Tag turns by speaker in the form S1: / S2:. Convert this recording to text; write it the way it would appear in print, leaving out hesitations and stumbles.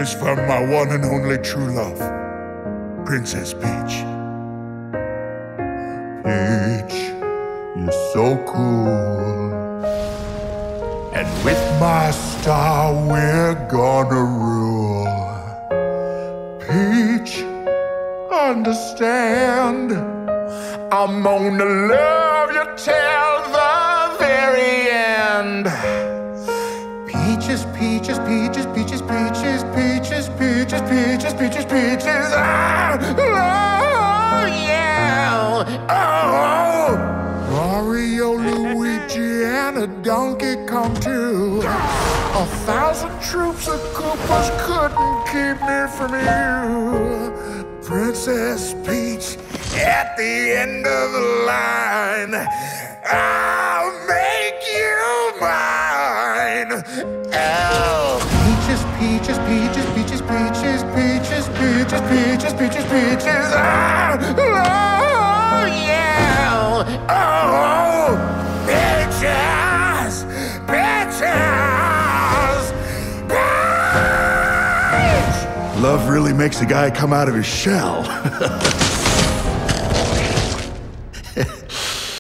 S1: is from my one and only true love, Princess Peach. Peach, you're so cool. And with my star, we're gonna rule. Peach, understand, I'm gonna love you till the very end. Peaches, peaches, peaches, peaches, peaches, peaches, peaches, peaches, peaches, peaches. Ah, oh, yeah. Oh, Mario, Luigi, and a Donkey Kong too. 1,000 troops of Koopas couldn't keep me from you. Princess Peach, at the end of the line, I'll make you mine. Oh. Peaches, peaches, peaches, peaches, peaches, peaches, peaches, peaches, peaches, peaches. Ah, oh, yeah. Oh, peaches, peaches, peach. Love really makes a guy come out of his shell.